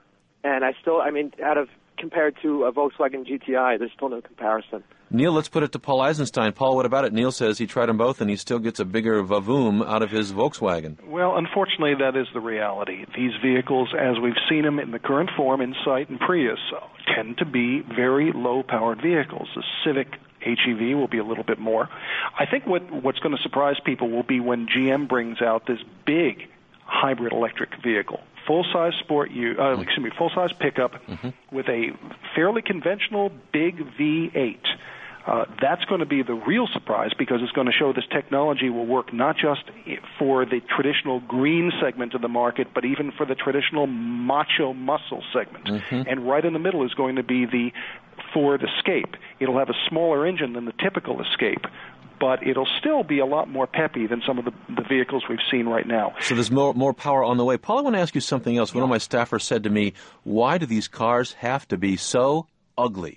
Speaker 10: and I still, I mean, out of compared to a Volkswagen G T I, there's still no comparison.
Speaker 1: Neil, let's put it to Paul Eisenstein. Paul, what about it? Neil says he tried them both, and he still gets a bigger vavoom out of his Volkswagen.
Speaker 3: Well, unfortunately, that is the reality. These vehicles, as we've seen them in the current form, Insight and Prius, tend to be very low-powered vehicles. The Civic H E V will be a little bit more. I think what what's going to surprise people will be when G M brings out this big hybrid electric vehicle, full-size sport, u- uh, excuse me, full-size pickup
Speaker 1: mm-hmm.
Speaker 3: with a fairly conventional big V eight. Uh, that's going to be the real surprise because it's going to show this technology will work not just for the traditional green segment of the market, but even for the traditional macho muscle segment.
Speaker 1: Mm-hmm.
Speaker 3: And right in the middle is going to be the Ford Escape. It'll have a smaller engine than the typical Escape, but it'll still be a lot more peppy than some of the, the vehicles we've seen right now.
Speaker 1: So there's more more power on the way. Paul, I want to ask you something else. One of my staffers said to me, why do these cars have to be so ugly?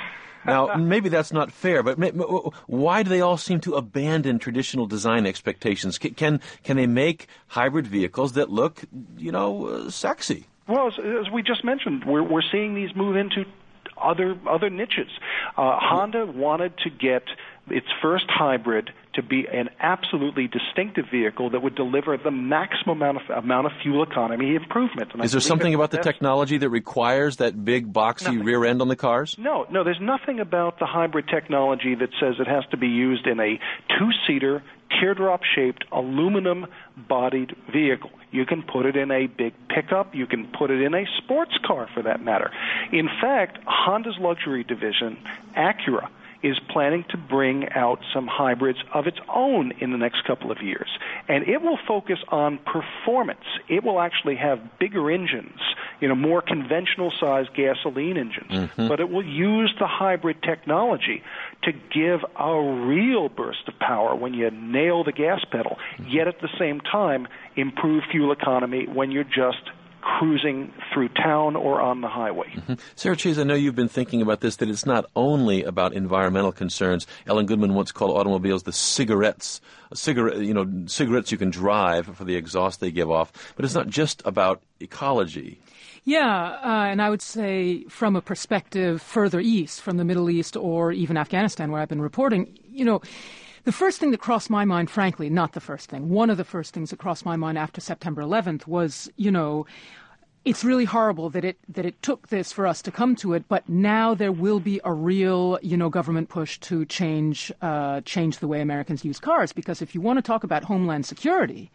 Speaker 1: Now, maybe that's not fair, but why do they all seem to abandon traditional design expectations? Can can they make hybrid vehicles that look, you know, uh, sexy?
Speaker 3: Well, as, as we just mentioned, we're we're seeing these move into other other niches. Uh, Honda wanted to get its first hybrid to be an absolutely distinctive vehicle that would deliver the maximum amount of, amount of fuel economy improvement. And
Speaker 1: Is there something about the technology that requires that big, boxy
Speaker 3: nothing.
Speaker 1: rear end on the cars?
Speaker 3: No, no, there's nothing about the hybrid technology that says it has to be used in a two-seater, teardrop-shaped, aluminum-bodied vehicle. You can put it in a big pickup. You can put it in a sports car, for that matter. In fact, Honda's luxury division, Acura, is planning to bring out some hybrids of its own in the next couple of years. And it will focus on performance. It will actually have bigger engines, you know, more conventional-sized gasoline engines.
Speaker 1: Mm-hmm.
Speaker 3: But it will use the hybrid technology to give a real burst of power when you nail the gas pedal, yet at the same time improve fuel economy when you're just cruising through town or on the highway.
Speaker 1: Mm-hmm. Sarah Chase, I know you've been thinking about this, that it's not only about environmental concerns. Ellen Goodman once called automobiles the cigarettes, cigarette, you know, cigarettes you can drive for the exhaust they give off. But it's not just about ecology.
Speaker 4: Yeah, uh, and I would say from a perspective further east, from the Middle East or even Afghanistan, where I've been reporting, you know, the first thing that crossed my mind, frankly, not the first thing, one of the first things that crossed my mind after September eleventh was, you know, it's really horrible that it that it took this for us to come to it, but now there will be a real, you know, government push to change uh, change the way Americans use cars. Because if you want to talk about homeland security,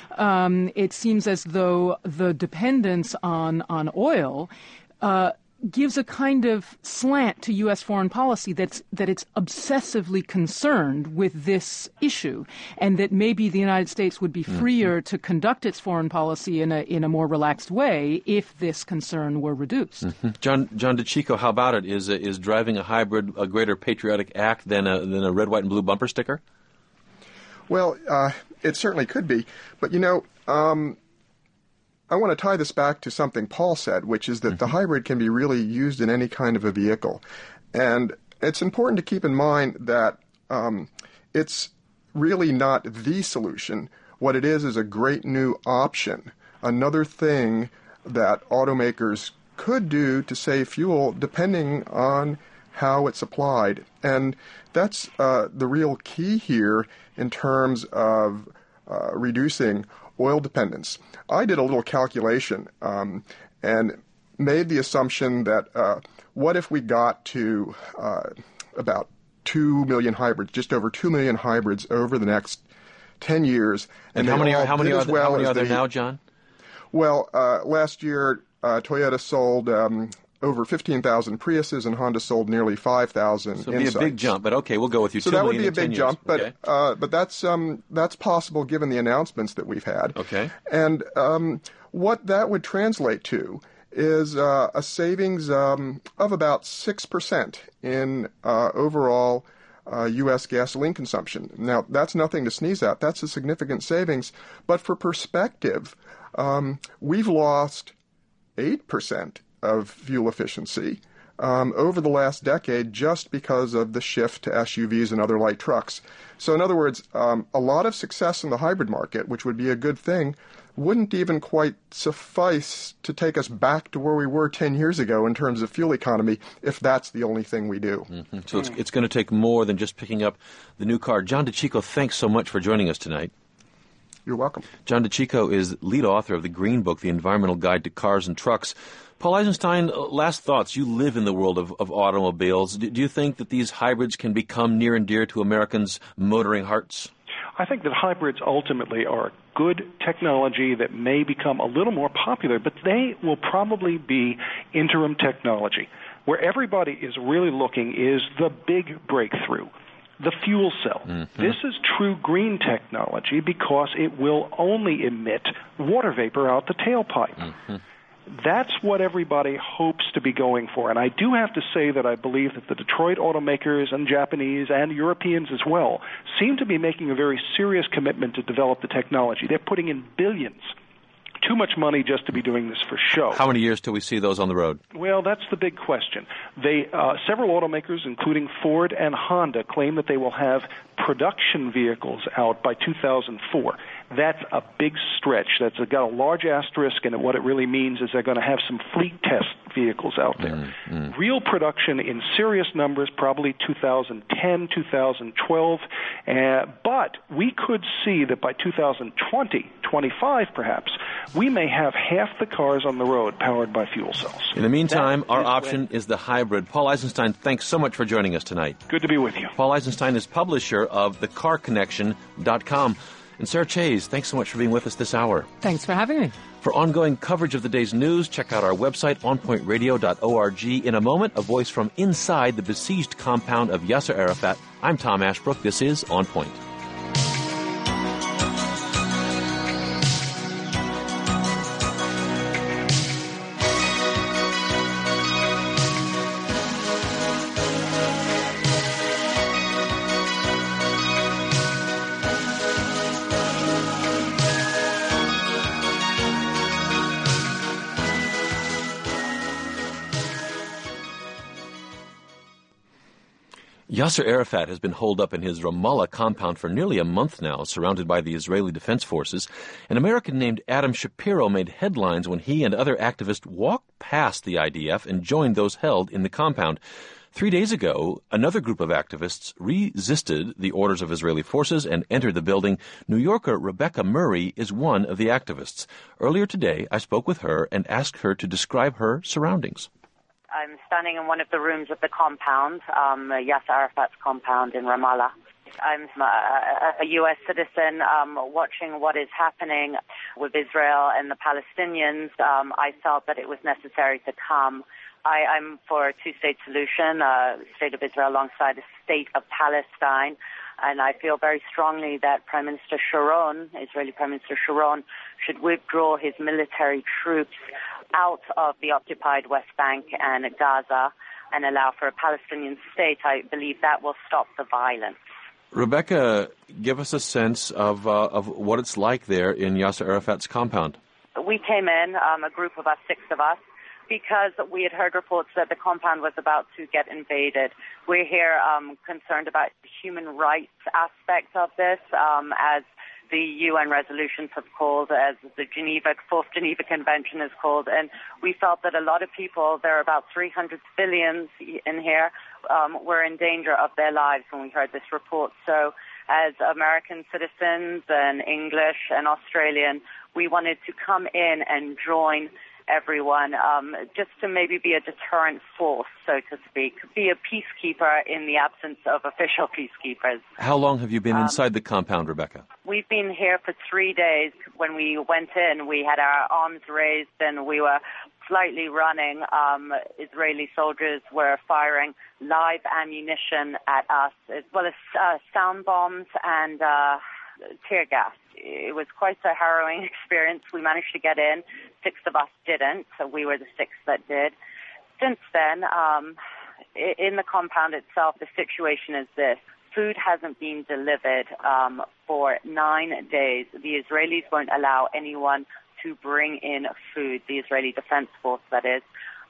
Speaker 4: um, it seems as though the dependence on on oil Uh, gives a kind of slant to U S foreign policy that's that it's obsessively concerned with this issue, and that maybe the United States would be freer mm-hmm. to conduct its foreign policy in a in a more relaxed way if this concern were reduced.
Speaker 1: Mm-hmm. John John DeCicco, how about it? Is is driving a hybrid a greater patriotic act than a than a red, white, and blue bumper sticker?
Speaker 7: Well, uh, it certainly could be, but you know. Um, I want to tie this back to something Paul said, which is that mm-hmm. the hybrid can be really used in any kind of a vehicle. And it's important to keep in mind that um, it's really not the solution. What it is is a great new option, another thing that automakers could do to save fuel depending on how it's applied. And that's uh, the real key here in terms of uh, reducing oil dependence. I did a little calculation um, and made the assumption that uh, what if we got to uh, about two million hybrids, just over two million hybrids over the next ten years.
Speaker 1: And, and how many are, how many are, well how many are there now, John?
Speaker 7: Well, uh, last year uh, Toyota sold um, over fifteen thousand Priuses, and Honda sold nearly five thousand.
Speaker 1: So it would be a big jump, but okay, we'll go with you.
Speaker 7: So that would be a big
Speaker 1: years.
Speaker 7: jump, but
Speaker 1: okay.
Speaker 7: uh, but that's um, that's possible given the announcements that we've had.
Speaker 1: Okay.
Speaker 7: And um, what that would translate to is uh, a savings um, of about six percent in uh, overall uh, U S gasoline consumption. Now, that's nothing to sneeze at. That's a significant savings. But for perspective, um, we've lost eight percent of fuel efficiency um, over the last decade just because of the shift to S U Vs and other light trucks. So in other words, um, a lot of success in the hybrid market, which would be a good thing, wouldn't even quite suffice to take us back to where we were ten years ago in terms of fuel economy if that's the only thing we do.
Speaker 1: Mm-hmm. So it's, it's going to take more than just picking up the new car. John DeCicco, thanks so much for joining us tonight.
Speaker 7: You're welcome.
Speaker 1: John DeCicco is lead author of the Green Book, The Environmental Guide to Cars and Trucks. Paul Eisenstein, last thoughts. You live in the world of, of automobiles. Do, do you think that these hybrids can become near and dear to Americans' motoring hearts?
Speaker 3: I think that hybrids ultimately are good technology that may become a little more popular, but they will probably be interim technology. Where everybody is really looking is the big breakthrough, the fuel cell. Mm-hmm. This is true green technology because it will only emit water vapor out the tailpipe. Mm-hmm. That's what everybody hopes to be going for. And I do have to say that I believe that the Detroit automakers and Japanese and Europeans as well seem to be making a very serious commitment to develop the technology. They're putting in billions. Too much money just to be doing this for show.
Speaker 1: How many years till we see those on the road?
Speaker 3: Well, that's the big question. They, uh, several automakers, including Ford and Honda, claim that they will have production vehicles out by two thousand four. That's a big stretch. That's got a large asterisk, and what it really means is they're going to have some fleet test vehicles out there. Mm-hmm. Real production in serious numbers, probably two thousand ten, two thousand twelve. Uh, but we could see that by two thousand twenty, twenty-five perhaps, we may have half the cars on the road powered by fuel cells.
Speaker 1: In the meantime, that our is option when... is the hybrid. Paul Eisenstein, thanks so much for joining us tonight.
Speaker 3: Good to be with you.
Speaker 1: Paul Eisenstein is publisher of the car connection dot com. And Sarah Chase, thanks so much for being with us this hour.
Speaker 4: Thanks for having me.
Speaker 1: For ongoing coverage of the day's news, check out our website, on point radio dot org. In a moment, a voice from inside the besieged compound of Yasser Arafat. I'm Tom Ashbrook. This is On Point. Yasser Arafat has been holed up in his Ramallah compound for nearly a month now, surrounded by the Israeli Defense Forces. An American named Adam Shapiro made headlines when he and other activists walked past the I D F and joined those held in the compound. Three days ago, another group of activists resisted the orders of Israeli forces and entered the building. New Yorker Rebecca Murray is one of the activists. Earlier today, I spoke with her and asked her to describe her surroundings.
Speaker 11: I'm standing in one of the rooms of the compound, um, Yasser Arafat's compound in Ramallah. I'm a, a U S citizen um, watching what is happening with Israel and the Palestinians. Um, I felt that it was necessary to come. I, I'm for a two-state solution, uh, state of Israel alongside the state of Palestine. And I feel very strongly that Prime Minister Sharon, Israeli Prime Minister Sharon, should withdraw his military troops out of the occupied West Bank and Gaza and allow for a Palestinian state. I believe that will stop the violence.
Speaker 1: Rebecca, give us a sense of uh, of what it's like there in Yasser Arafat's compound.
Speaker 11: We came in, um, a group of us, six of us, because we had heard reports that the compound was about to get invaded. We're here um, concerned about the human rights aspect of this, um, as the U N resolutions have called, as the Geneva, Fourth Geneva Convention is called, and we felt that a lot of people, there are about three hundred civilians in here, um, were in danger of their lives when we heard this report. So as American citizens and English and Australian, we wanted to come in and join everyone, um, just to maybe be a deterrent force, so to speak, be a peacekeeper in the absence of official peacekeepers.
Speaker 1: How long have you been
Speaker 11: um,
Speaker 1: inside the compound, Rebecca?
Speaker 11: We've been here for three days. When we went in, we had our arms raised and we were slightly running. Um, Israeli soldiers were firing live ammunition at us, as well as uh, sound bombs and uh, tear gas. It was quite a harrowing experience. We managed to get in. Six of us didn't, so we were the six that did. Since then, um, in the compound itself, the situation is this. Food hasn't been delivered um, for nine days. The Israelis won't allow anyone to bring in food, the Israeli Defense Force, that is.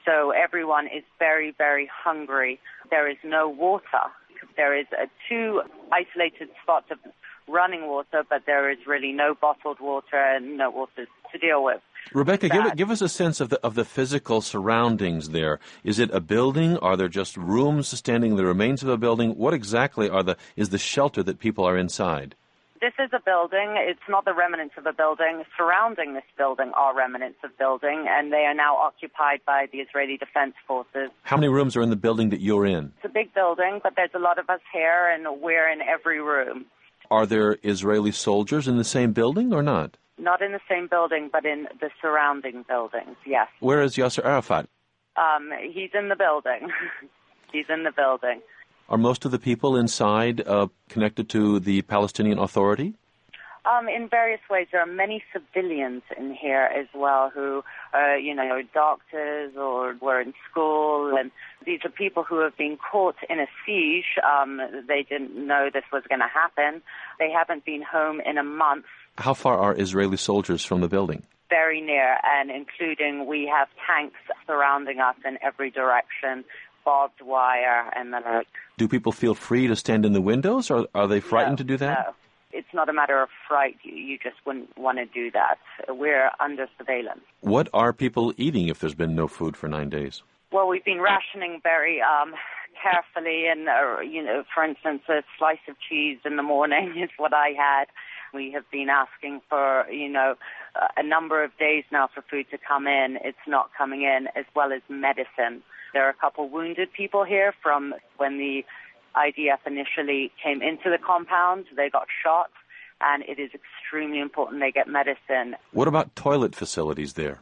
Speaker 11: So everyone is very, very hungry. There is no water. There is uh, two isolated spots of running water, but there is really no bottled water and no water to deal with.
Speaker 1: Rebecca, give, give us a sense of the of the physical surroundings there. Is it a building? Are there just rooms standing, the remains of a building? What exactly are the is the shelter that people are inside?
Speaker 11: This is a building. It's not the remnants of a building. Surrounding this building are remnants of building, and they are now occupied by the Israeli Defense Forces.
Speaker 1: How many rooms are in the building that you're in?
Speaker 11: It's a big building, but there's a lot of us here, and we're in every room.
Speaker 1: Are there Israeli soldiers in the same building or not?
Speaker 11: Not in the same building, but in the surrounding buildings, yes.
Speaker 1: Where is Yasser Arafat?
Speaker 11: Um, he's in the building. He's in the building.
Speaker 1: Are most of the people inside uh, connected to the Palestinian Authority?
Speaker 11: Um, in various ways. There are many civilians in here as well who, uh, you know, are doctors or were in school. And these are people who have been caught in a siege. Um, they didn't know this was going to happen. They haven't been home in a month.
Speaker 1: How far are Israeli soldiers from the building?
Speaker 11: Very near, and including we have tanks surrounding us in every direction, barbed wire and the like.
Speaker 1: Do people feel free to stand in the windows, or are they frightened
Speaker 11: no,
Speaker 1: to do that?
Speaker 11: No. It's not a matter of fright. You, you just wouldn't want to do that. We're under surveillance.
Speaker 1: What are people eating if there's been no food for nine days?
Speaker 11: Well, we've been rationing very um, carefully, and, uh, you know, for instance, a slice of cheese in the morning is what I had. We have been asking for, you know, a number of days now for food to come in. It's not coming in, as well as medicine. There are a couple wounded people here from when the I D F initially came into the compound. They got shot, and it is extremely important they get medicine.
Speaker 1: What about toilet facilities there?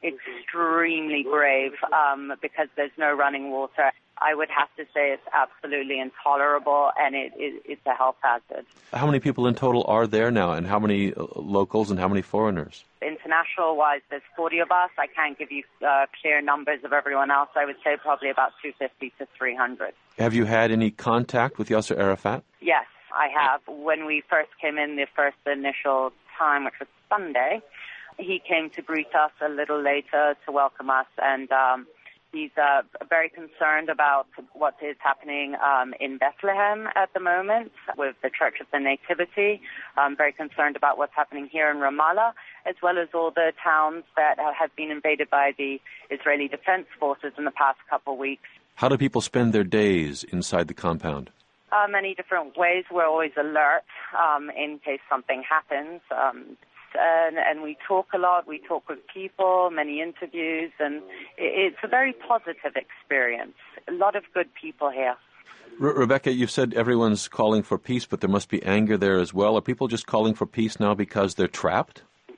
Speaker 11: Extremely grave um, because there's no running water. I would have to say it's absolutely intolerable, and it, it, it's a health hazard.
Speaker 1: How many people in total are there now, and how many locals and how many foreigners?
Speaker 11: International-wise, there's forty of us. I can't give you uh, clear numbers of everyone else. I would say probably about two hundred fifty to three hundred.
Speaker 1: Have you had any contact with Yasser Arafat?
Speaker 11: Yes, I have. When we first came in the first initial time, which was Sunday, he came to greet us a little later to welcome us, and um, he's uh, very concerned about what is happening um, in Bethlehem at the moment with the Church of the Nativity. Um, very concerned about what's happening here in Ramallah, as well as all the towns that have been invaded by the Israeli Defense Forces in the past couple of weeks.
Speaker 1: How do people spend their days inside the compound?
Speaker 11: Uh, many different ways. We're always alert um, in case something happens. Um, And, and we talk a lot. We talk with people, many interviews, and it's a very positive experience. A lot of good people here.
Speaker 1: Re- Rebecca, you've said everyone's calling for peace, but there must be anger there as well. Are people just calling for peace now because they're trapped?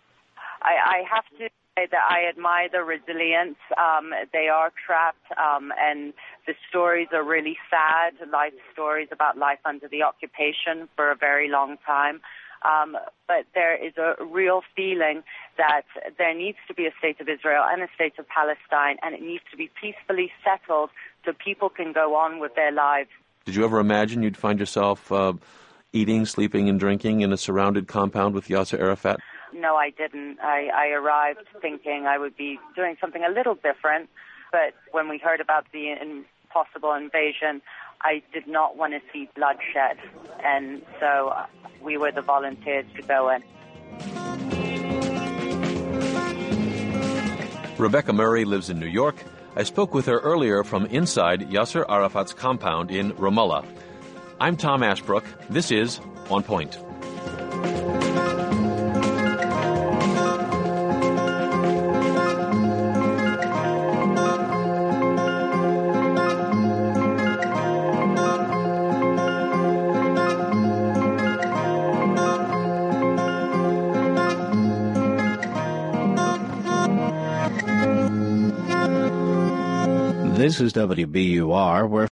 Speaker 11: I, I have to say that I admire the resilience. Um, they are trapped, um, and the stories are really sad, life stories about life under the occupation for a very long time. Um, but there is a real feeling that there needs to be a state of Israel and a state of Palestine, and it needs to be peacefully settled so people can go on with their lives.
Speaker 1: Did you ever imagine you'd find yourself uh, eating, sleeping, and drinking in a surrounded compound with Yasser Arafat?
Speaker 11: No, I didn't. I, I arrived thinking I would be doing something a little different, but when we heard about the possible invasion, I did not want to see bloodshed, and so we were the volunteers to go in.
Speaker 1: Rebecca Murray lives in New York. I spoke with her earlier from inside Yasser Arafat's compound in Ramallah. I'm Tom Ashbrook. This is On Point.
Speaker 6: This is W B U R, where